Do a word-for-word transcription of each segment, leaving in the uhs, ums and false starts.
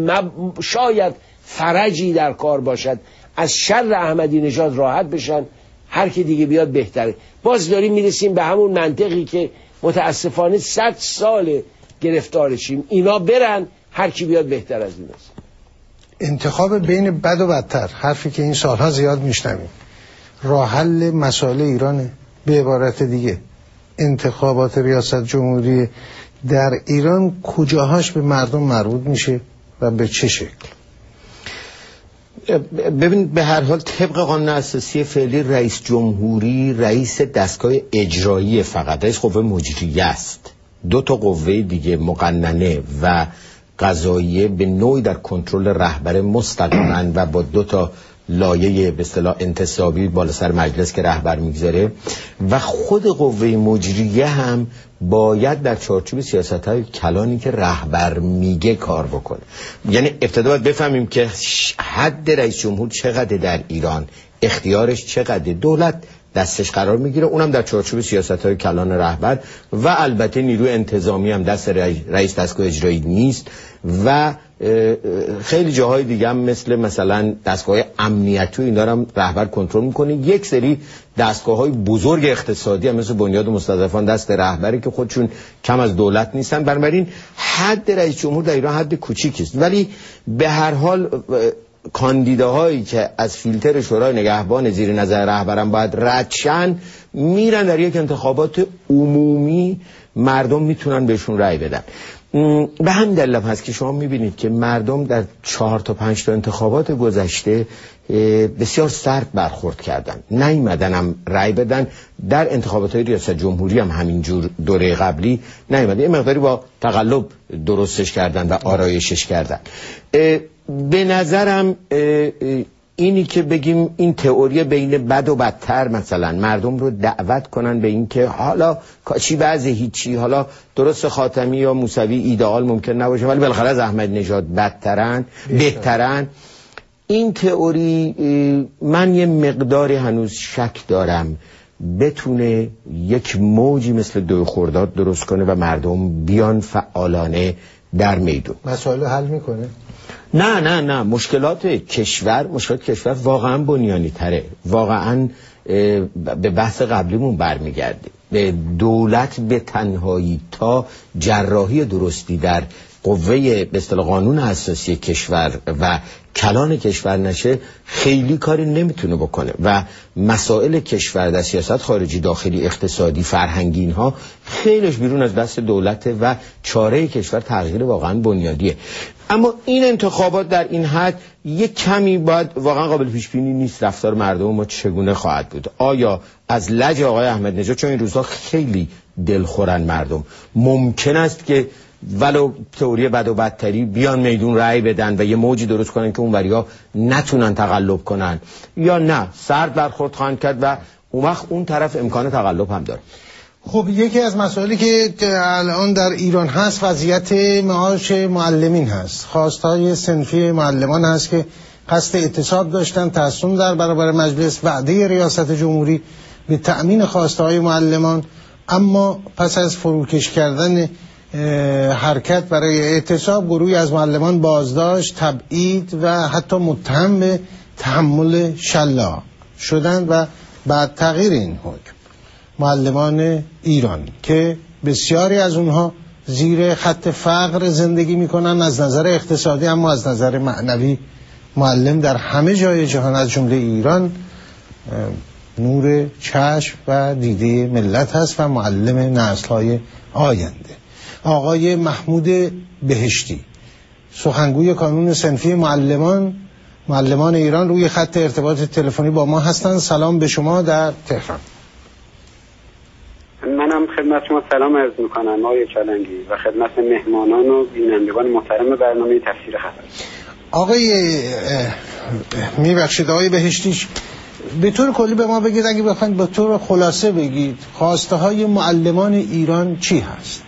مب... شاید فرجی در کار باشد، از شر احمدی نژاد راحت بشن، هر کی دیگه بیاد بهتره. باز داریم میرسیم به همون منطقی که متاسفانه صد سال گرفتارشیم، اینا برن هر کی بیاد بهتر از ایناست. انتخاب بین بد و بدتر، حرفی که این سالها زیاد میشنویم، راه حل مسائل ایرانه. به عبارت دیگه انتخابات ریاست جمهوری در ایران کجاهاش به مردم مربوط میشه و به چه شکل؟ ببین به هر حال طبق قانون اساسی فعلی رئیس جمهوری رئیس دستگاه اجرایی، فقط رئیس قوه مجریه است. دو تا قوه دیگه مقننه و قضاییه به نوعی در کنترل رهبر مستقیما و با دو تا لایه به اصطلاح انتصابی بالا سر مجلس که رهبر میگذاره، و خود قوه مجریه هم باید در چارچوب سیاست‌های کلانی که رهبر میگه کار بکنه. یعنی ابتدا باید بفهمیم که حد رئیس جمهور چقدر در ایران، اختیارش چقدر، دولت دستش قرار میگیره، اونم در چارچوب سیاست‌های کلان رهبر، و البته نیروی انتظامی هم دست رئیس دستگاه اجرایی نیست، و خیلی جاهای دیگه هم مثل مثلا دستگاه امنیتی اینا هم رهبر کنترل میکنه. یک سری دستگاه‌های بزرگ اقتصادی هم مثل بنیاد مستضعفان دست رهبری که خودشون کم از دولت نیستن. بنابراین حد رئیس جمهور در ایران حد کوچیکی است، ولی به هر حال کاندیداهایی که از فیلتر شورای نگهبان زیر نظر رهبران باید رد شن، میرن در یک انتخابات عمومی، مردم میتونن بهشون رأی بدن. به همین دلیل هست که شما میبینید که مردم در چهار تا پنج تا انتخابات گذشته بسیار سرد برخورد کردن، نیومدن هم رأی بدن. در انتخابات های ریاست جمهوری هم همینجور دوره قبلی نیومدن، یه مقداری با تقلب درستش کردن و آرایشش کردن. به نظرم اینی که بگیم این تئوری بین بد و بدتر مثلا مردم رو دعوت کنن به این که حالا کاچی بعضی هیچی، حالا درست خاتمی یا موسوی ایدئال ممکن نباشه ولی بالاخره از احمد نژاد بدترن بهترن، این تئوری من یه مقداری هنوز شک دارم بتونه یک موجی مثل دوی خرداد درست کنه و مردم بیان فعالانه در میدون. مسائل حل میکنه؟ نه نه نه مشکلات کشور مشکلات کشور واقعا بنیانی تره، واقعا به بحث قبلیمون برمیگرده. به دولت به تنهایی تا جراحی درستی در قوه به اصطلاح قانون اساسی کشور و کلان کشور نشه خیلی کاری نمیتونه بکنه، و مسائل کشور در سیاست خارجی، داخلی، اقتصادی، فرهنگی اینها خیلیش بیرون از دست دولته و چاره کشور تغییر واقعا بنیادیه. اما این انتخابات در این حد یک کمی باید واقعا قابل پیش بینی نیست رفتار مردم ما چگونه خواهد بود. آیا از لج آقای احمد نژاد، چون این روزها خیلی دلخورن مردم، ممکن است که ولو تئوری بد و بدتری بیان میدون رأی بدن و یه موجی درست کنن که اون وریا نتونن تقلب کنن، یا نه سرد برخورد خواهند کرد و اون وقت اون طرف امکان تقلب هم داره؟ خب یکی از مسائلی که الان در ایران هست وضعیت معاش معلمین هست. خواستهای صنفی معلمان هست که قصد اعتصاب داشتن، تصمیم در برابر مجلس، وعده ریاست جمهوری به تأمین خواستهای معلمان، اما پس از فروکش کردن حرکت برای اعتصاب گروهی از معلمان بازداشت، تبعید و حتی متهم به تحمل شلاق شدند و بعد تغییر این حکم معلمان ایران که بسیاری از اونها زیر خط فقر زندگی میکنن از نظر اقتصادی، اما از نظر معنوی معلم در همه جای جهان از جمله ایران نور چشم و دیده ملت هست و معلم نسل‌های آینده. آقای محمود بهشتی، سخنگوی کانون صنفی معلمان معلمان ایران، روی خط ارتباط تلفنی با ما هستند. سلام به شما در تهران. منم خدمت شما سلام عرض میکنم آقای چالنگی و خدمت مهمانان و بینندگان محترم برنامه تفسیر خبر. آقای میبخشید آقای بهشتیش، به طور کلی به ما بگید، اگه بخواید به طور خلاصه بگید خواسته های معلمان ایران چی هست؟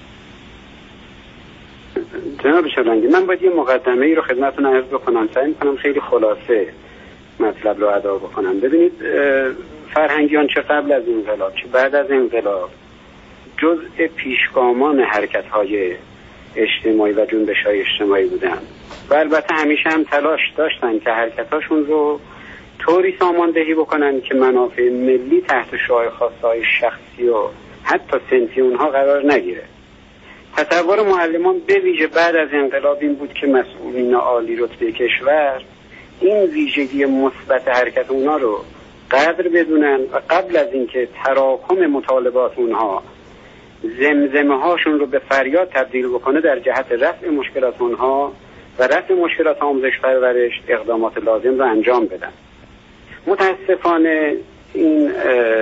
جناب چالنگی، من باید یه مقدمه ای رو خدمتتون عرض بکنم، سعی میکنم خیلی خلاصه مطلب رو ادا بکنم. ببینید فرهنگیان چه قبل از انقلاب چه بعد از انقلاب جزء پیشگامان حرکت‌های اجتماعی و جنبش‌های اجتماعی بودن و البته همیشه هم تلاش داشتن که حرکتاشون رو طوری ساماندهی بکنن که منافع ملی تحت شعاع خواسته‌های شخصی و حتی صنفی اونها قرار نگیره. تصور معلمان به ویژه بعد از انقلاب این بود که مسئولین عالی رتبه کشور این ویژگی مثبت حرکت اونها رو قدر بدونن و قبل از اینکه تراکم مطالبات اونها زمزمه هاشون رو به فریاد تبدیل بکنه در جهت رفع مشکلات اونها و رفع مشکلات آموزش پرورش اقدامات لازم رو انجام بدن. متاسفانه این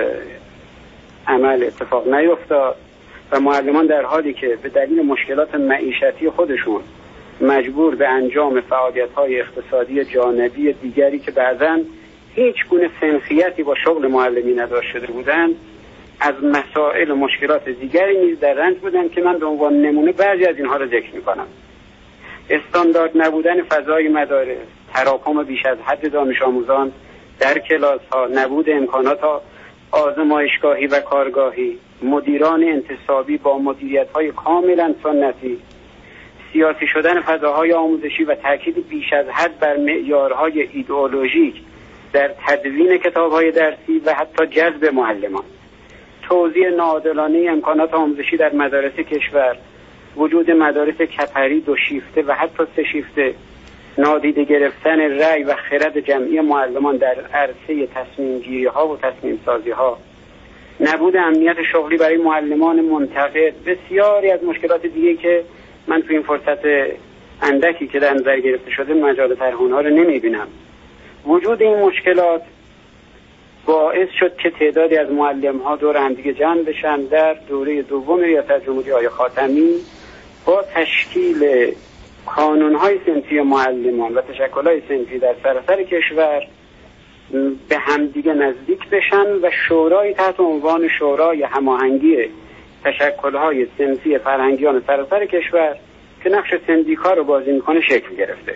عمل اتفاق نیفتاد و معلمان در حالی که به دلیل مشکلات معیشتی خودشون مجبور به انجام فعالیت‌های اقتصادی جانبی دیگری که بعضاً هیچ گونه سنخیتی با شغل معلمی نداشته شده بودند، از مسائل و مشکلات دیگری نیز در رنج بودند که من به عنوان نمونه بعضی از اینها را ذکر می‌کنم. استاندارد نبودن فضای مدارس، تراکم بیش از حد دانش آموزان در کلاس‌ها، نبود امکانات آزمایشگاهی و کارگاهی، مدیران انتصابی با مدیریت‌های کاملا سنتی، سیاسی شدن فضاهای آموزشی و تاکید بیش از حد بر معیارهای ایدئولوژیک در تدوین کتاب‌های درسی و حتی جذب معلمان، توزیع ناعادلانه امکانات آموزشی در مدارس کشور، وجود مدارس کپری دو شیفته و حتی سه شیفته، نادیده گرفتن رأی و خرد جمعی معلمان در عرصه تصمیم گیری ها و تصمیم سازی ها، نبود امنیت شغلی برای معلمان منتقد، بسیاری از مشکلات دیگه که من تو این فرصت اندکی که در نظر گرفته شده مجال طرح اونها رو نمیبینم. وجود این مشکلات باعث شد که تعدادی از معلم ها دور هم دیگه جمع بشن در دوره دوم ریاست جمهوری آقای خاتمی با تشکیل کانون‌های صنفی معلمان و تشکل‌های صنفی در سراسر کشور به همدیگه نزدیک بشن و شورای تحت عنوان شورای هماهنگی تشکل‌های صنفی فرهنگیان سراسر کشور که نقش سندیکا رو بازی می‌کنه شکل گرفته.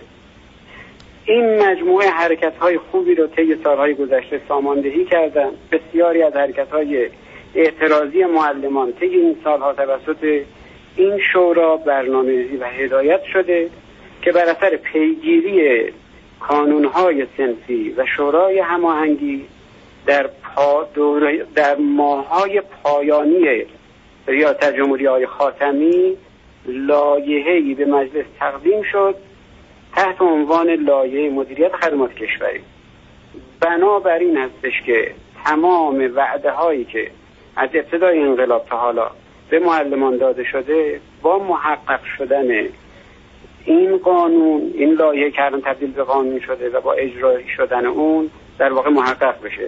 این مجموعه حرکت‌های خوبی رو طی سال‌های گذشته ساماندهی کردن. بسیاری از حرکت‌های اعتراضی معلمان طی این سال‌ها توسط این شورا برنامه‌ریزی و هدایت شده که بر اثر پیگیری کانون‌های صنفی و شورای هماهنگی در پا دوره در ماه‌های پایانی ریاست جمهوری آقای خاتمی لایحه‌ای به مجلس تقدیم شد تحت عنوان لایحه مدیریت خدمات کشوری. بنابراین هستش که تمام وعده‌هایی که از ابتدای انقلاب تا حالا به معلمان داده شده با محقق شدن این قانون، این لایحه که الان تبدیل به قانون شده و با اجرایی شدن اون در واقع محقق بشه.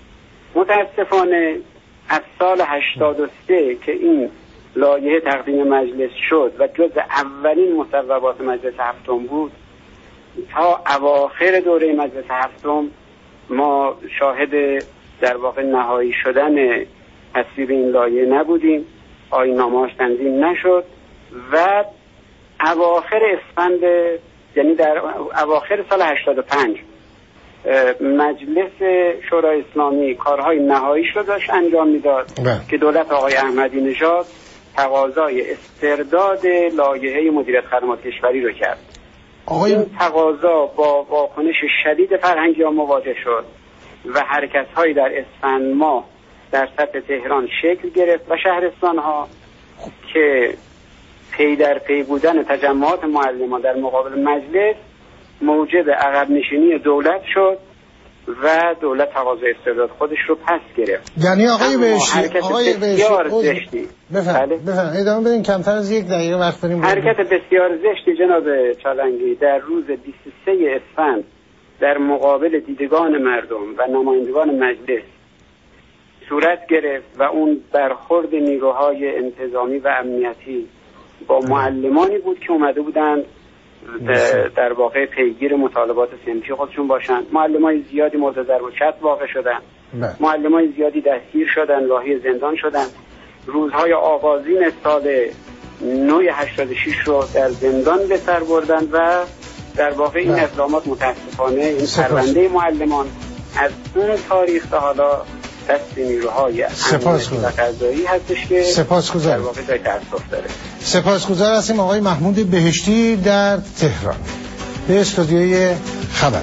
متاسفانه از سال هشتاد و سه که این لایحه تقدیم مجلس شد و جز اولین مصوبات مجلس هفتم بود تا اواخر دوره مجلس هفتم ما شاهد در واقع نهایی شدن تصویب این لایحه نبودیم، آیین‌نامه‌اش تنظیم نشد و اواخر اسفند یعنی در اواخر سال هشتاد و پنج مجلس شورای اسلامی کارهای نهاییش رو داشت انجام میداد که دولت آقای احمدی نژاد تقاضای استرداد لایحه مدیریت خدمات کشوری رو کرد. آقای... این تقاضا با واکنش شدید فرهنگیان مواجه شد و حرکت‌هایی در اسفند ماه در سطح تهران شکل گرفت و شهرستان‌ها که پی در پی بودن تجمعات معلمان در مقابل مجلس موجب عقب نشینی دولت شد و دولت تقاضای استرداد خودش رو پس گرفت. یعنی آقای بهشتی حرکت آقای بسیار زشتی بفهم بفهم ادامه بدین، کمتر از یک دقیقه وقت داریم. حرکت بسیار زشتی جناب چالنگی در روز بیست و سه اسفند در مقابل دیدگان مردم و نمایندگان مجلس صورت گرفت و اون برخورد نیروهای انتظامی و امنیتی با معلمانی بود که اومده بودن در واقع پیگیر مطالبات صنفی خودشون باشن. معلمای زیادی مورد ضرب و شتم واقع شدن، معلمای زیادی دستگیر شدن، راهی زندان شدن. روزهای آغازین سال نو هشتاد و شش رو در زندان به سر بردن و در واقع این اقدامات متاسفانه این پرونده معلمان از اون تاریخ تا حالا دست نیروهای امنیتی و قضایی هستش که سپاسگزارم. در واقع جای تأسف داره. سپاسگزار هستیم آقای محمود بهشتی در تهران. به استودیوی خبر.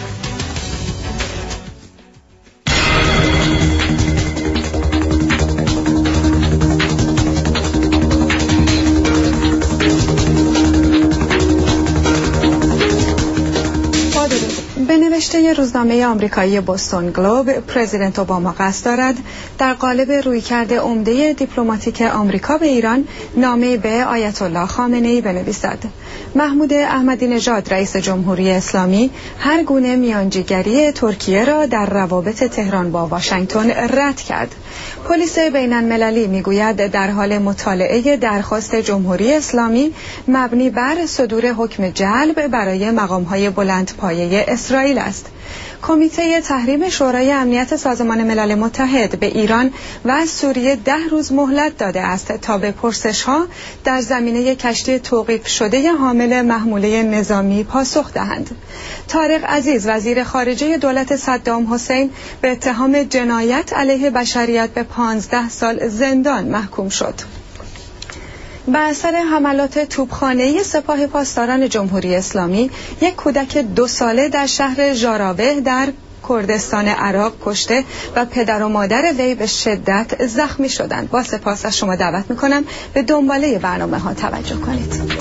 به نوشته روزنامه آمریکایی بوستون گلوب، پرزیدنت اوباما قصد دارد در قالب رویکرد عمده دیپلماتیک آمریکا به ایران نامه‌ای به آیت الله خامنه‌ای بنویسد. محمود احمدی نژاد رئیس جمهوری اسلامی هر گونه میانجیگری ترکیه را در روابط تهران با واشنگتن رد کرد. پلیس بین المللی میگوید در حال مطالعه درخواست جمهوری اسلامی مبنی بر صدور حکم جلب برای مقام‌های بلندپایه اسرائیل است. کمیته تحریم شورای امنیت سازمان ملل متحد به ایران و سوریه ده روز مهلت داده است تا به پرسش‌ها در زمینه کشتی توقیف شده حامل محموله نظامی پاسخ دهند. طارق عزیز وزیر خارجه دولت صدام حسین به اتهام جنایت علیه بشریت به پانزده سال زندان محکوم شد. به اثر حملات توپخانه‌ای سپاه پاسداران جمهوری اسلامی یک کودک دو ساله در شهر ژاراوه در کردستان عراق کشته و پدر و مادر وی به شدت زخمی شدند. با سپاس از شما دعوت می‌کنم به دنباله برنامه ها توجه کنید.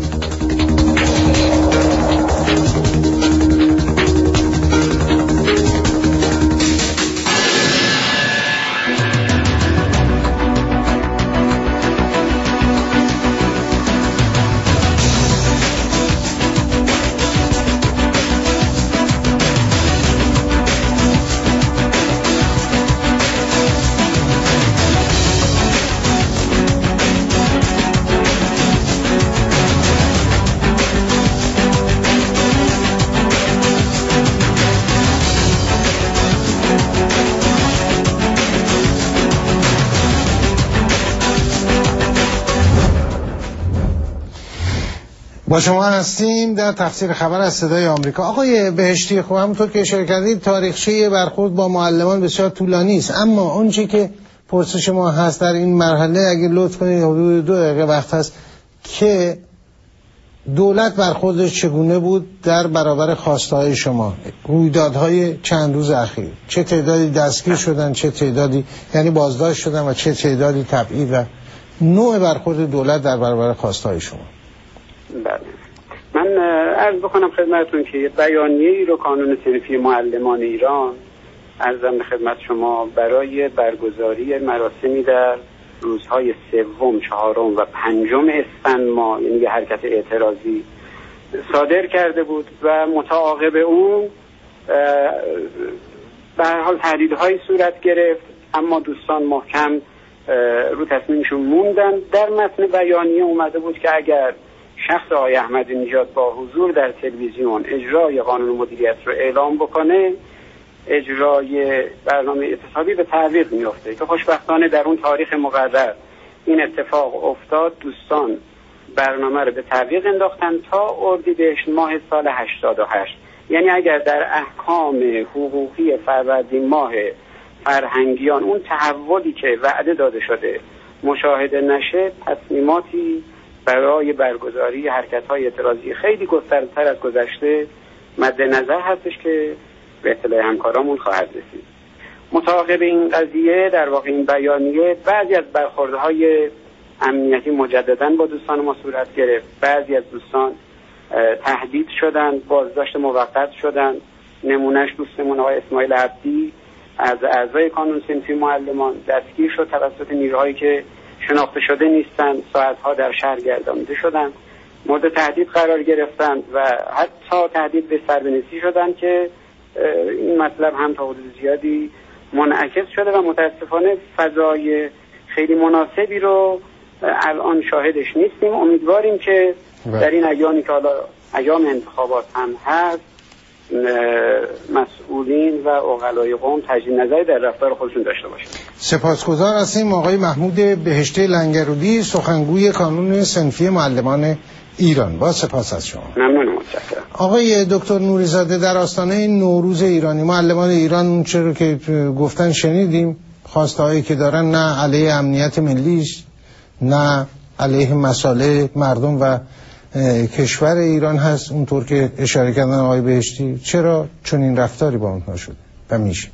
با شما هستیم در تفسیر خبر از صدای آمریکا. آقای بهشتی، خب همونطور که اشاره کردید تاریخچه برخورد با معلمان بسیار طولانی است، اما اونچه که پرسش ما هست در این مرحله اگه لطف کنید حدود دو دقیقه وقت هست که دولت برخوردش چگونه بود در برابر خواسته‌های شما، رویدادهای چند روز اخیر، چه تعدادی دستگیر شدن، چه تعدادی یعنی بازداشت شدن و چه تعدادی تبعید و نوع برخورد دولت در برابر خواسته‌های شما. بله. من عرض بکنم خدمتتون که بیانیه‌ای رو کانون صنفی معلمان ایران عرضم به خدمت شما برای برگزاری مراسمی در روزهای سوم، چهارم و پنجم اسفند ماه، یعنی یه حرکت اعتراضی صادر کرده بود و متعاقب اون به هر حال تهدیدهایی صورت گرفت، اما دوستان محکم رو تصمیمشون موندن. در متن بیانیه اومده بود که اگر شخص آقای احمدی نژاد با حضور در تلویزیون اجرای قانون مدیریت رو اعلام بکنه، اجرای برنامه اعتصابی به تعویق میفته که خوشبختانه در اون تاریخ مقرر این اتفاق افتاد. دوستان برنامه رو به تعویق انداختن تا اردیبهشت ماه سال هشتاد و هشت. یعنی اگر در احکام حقوقی فروردین ماه فرهنگیان اون تحولی که وعده داده شده مشاهده نشه، تصمیماتی برای برگزاری حرکت‌های اعتراضی خیلی گسترده‌تر از گذشته مد نظر هستش که به اطلاع همکارامون خواهد رسید. متعاقب این قضیه در واقع این بیانیه بعضی از برخوردهای امنیتی مجدداً با دوستان ما صورت گرفت. بعضی از دوستان تهدید شدن، بازداشت موقت شدن. نمونهش دوستمون آقای اسماعیل عبدی از اعضای کانون صنفی معلمان دستگیر شد توسط نیروهایی که شناخته شده نیستند، ساعتها در شهر گردانیده شدند، مورد تهدید قرار گرفتند و حتی تهدید به سربنسی شدند که این مطلب هم تا حدود زیادی منعکس شده و متاسفانه فضای خیلی مناسبی رو الان شاهدش نیستیم. امیدواریم که در این ایامی که حالا ایام انتخابات هم هست مسئولین و عقلای قوم تجدید نظری در رفتار خودشون داشته باشند. سپاسگزار هستیم آقای محمود بهشتی لنگرودی، سخنگوی کانون صنفی معلمان ایران. با سپاس از شما. ممنون، متشکرم. آقای دکتر نوری‌زاده، در آستانه نوروز ایرانی، معلمان ایران اون چه رو که گفتن شنیدیم، خواسته‌هایی که دارن نه علیه امنیت ملیش، نه علیه مسائل مردم و کشور ایران هست اونطور که اشاره کردن آقای بهشتی. چرا چون این رفتاری با اونها شده و میشه؟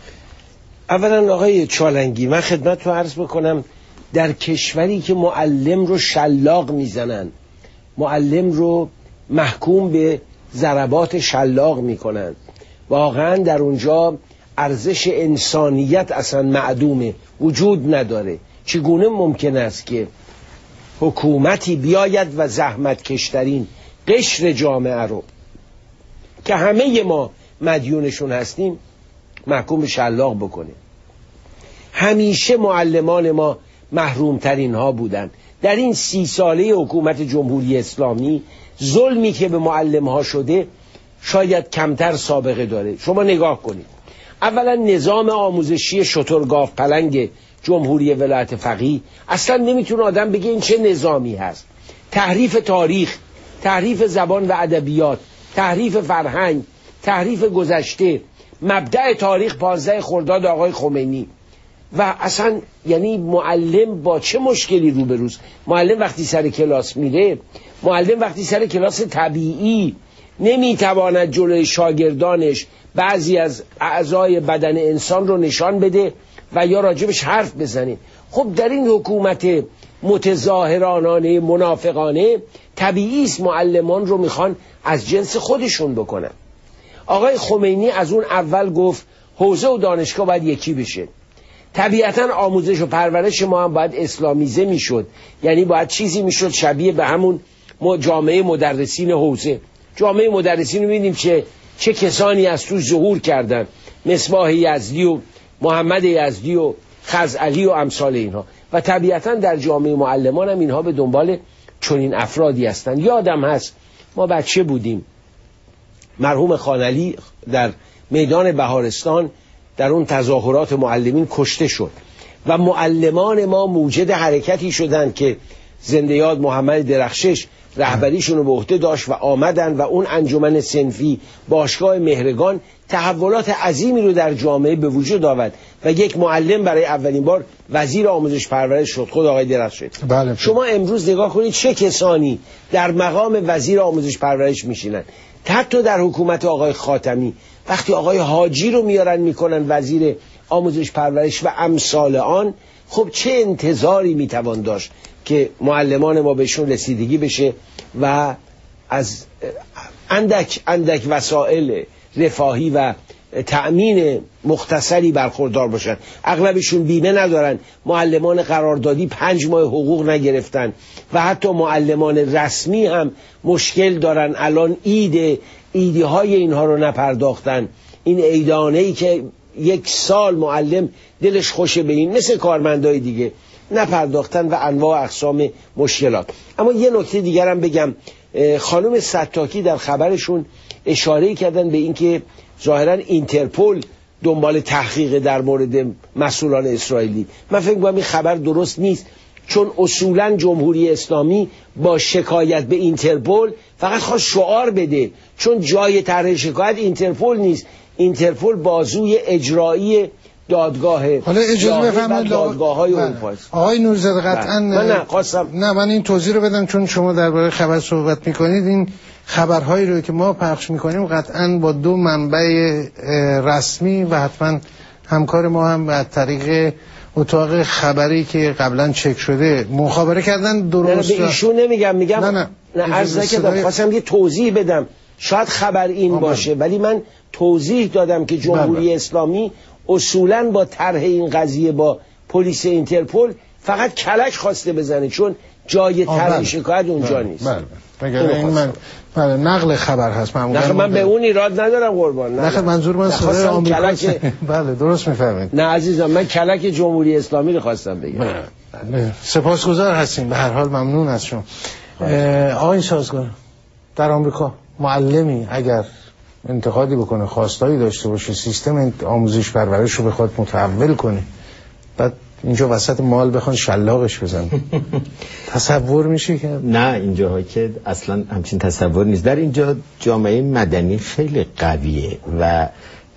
اولا آقای چالنگی، من خدمت رو عرض بکنم، در کشوری که معلم رو شلاق میزنن، معلم رو محکوم به ضربات شلاق میکنن، واقعا در اونجا ارزش انسانیت اصلا معدومه، وجود نداره. چگونه ممکن است که حکومتی بیاید و زحمت کشترین قشر جامعه رو که همه ما مدیونشون هستیم محکوم به شلاق بکنه؟ همیشه معلمان ما محرومترین ها بودن. در این سی ساله حکومت جمهوری اسلامی ظلمی که به معلم ها شده شاید کمتر سابقه داره. شما نگاه کنید، اولا نظام آموزشی شترگاف پلنگ جمهوری ولایت فقیه، اصلا نمیتونه آدم بگه این چه نظامی هست. تحریف تاریخ، تحریف زبان و ادبیات، تحریف فرهنگ، تحریف گذشته، مبدأ تاریخ پانزده خرداد آقای خمینی. و اصلا یعنی معلم با چه مشکلی روبروست؟ معلم وقتی سر کلاس میره، معلم وقتی سر کلاس طبیعی نمیتواند جلوی شاگردانش بعضی از اعضای بدن انسان رو نشان بده و یا راجبش حرف بزنه. خب در این حکومت متظاهرانانه منافقانه طبیعی است معلمان رو میخوان از جنس خودشون بکنن. آقای خمینی از اون اول گفت حوزه و دانشگاه باید یکی بشه. طبیعتا آموزش و پرورش ما هم باید اسلامیزه میشد، یعنی باید چیزی میشد شبیه به همون جامعه مدرسین حوزه. جامعه مدرسین رو می‌بینیم چه چه کسانی از توش ظهور کردن، مصباح یزدی و محمد یزدی و خزعلی و امثال اینها. و طبیعتا در جامعه معلمان هم اینها به دنبال چنین افرادی هستن. یادم هست ما بچه بودیم، مرحوم خانعلی در میدان بهارستان در اون تظاهرات معلمین کشته شد و معلمان ما موجد حرکتی شدند که زنده یاد محمد درخشش رهبریشون رو به عهده داشت و آمدن و اون انجمن صنفی باشگاه مهرگان تحولات عظیمی رو در جامعه به وجود آورد و یک معلم برای اولین بار وزیر آموزش پرورش شد، خود آقای درخشش. بله. شما امروز نگاه کنید چه کسانی در مقام وزیر آموزش پرورش میشینن. حتی در حکومت آقای خاتمی وقتی آقای حاجی رو میارن میکنن وزیر آموزش پرورش و امثال آن، خب چه انتظاری میتوان داشت که معلمان ما بهشون رسیدگی بشه و از اندک اندک وسایل رفاهی و تأمین مختصری برخوردار باشن. اغلبشون بیمه ندارن، معلمان قراردادی پنج ماه حقوق نگرفتن و حتی معلمان رسمی هم مشکل دارن. الان اید ایدی های اینها رو نپرداختن، این ایدانه ای که یک سال معلم دلش خوشه به این، مثل کارمندای دیگه نپرداختن و انواع اقسام مشکلات. اما یه نکته دیگر هم بگم، خانم ستاکی در خبرشون اشاره کردن به اینکه ظاهرا اینترپول دنبال تحقیق در مورد مسئولان اسرائیلی. من فکر می‌کنم این خبر درست نیست، چون اصولا جمهوری اسلامی با شکایت به اینترپول فقط خواست شعار بده، چون جای طرح شکایت اینترپول نیست. اینترپول بازوی اجرایی دادگاه، حالا اجازه بفرمایید دادگاه‌های اروپا است. آقای نورزاده قطعاً من نه خواستم نه من این توضیح رو بدم، چون شما درباره خبر صحبت میکنید. این خبرهایی رو که ما پخش میکنیم قطعاً با دو منبع رسمی و حتما همکار ما هم از طریق اتاق خبری که قبلا چک شده مخابره کردن. درست نه به ایشون نمیگم، میگم نه نه نه عرض نکردم، خواستم یه توضیح بدم. شاید خبر این آمد. باشه، ولی من توضیح دادم که جمهوری بله. اسلامی اصولاً با طرح این قضیه با پلیس اینترپول فقط کلک خواسته بزنه، چون جای طرح شکایت اونجا بله. نیست. بله. مگر این من بله نقل خبر هست. من نه من به اون ایراد ندارم قربان. نه خب منظور من صدای آمریکا. بله درست میفهمید. نه عزیزم، من کلک جمهوری اسلامی رو خواستم بگم. بله. سپاسگزار هستیم، به هر حال ممنون از شما. آقای سازگار، در آمریکا معلمی اگر انتقادی بکنه، خواستایی داشته باشه، سیستم آموزش پرورش رو بخواد متحول کنه، بعد اینجا وسط مال بخوان شلاقش بزن. تصور میشه که نه اینجاها که اصلا همچین تصور نیست. در اینجا جامعه مدنی خیلی قویه و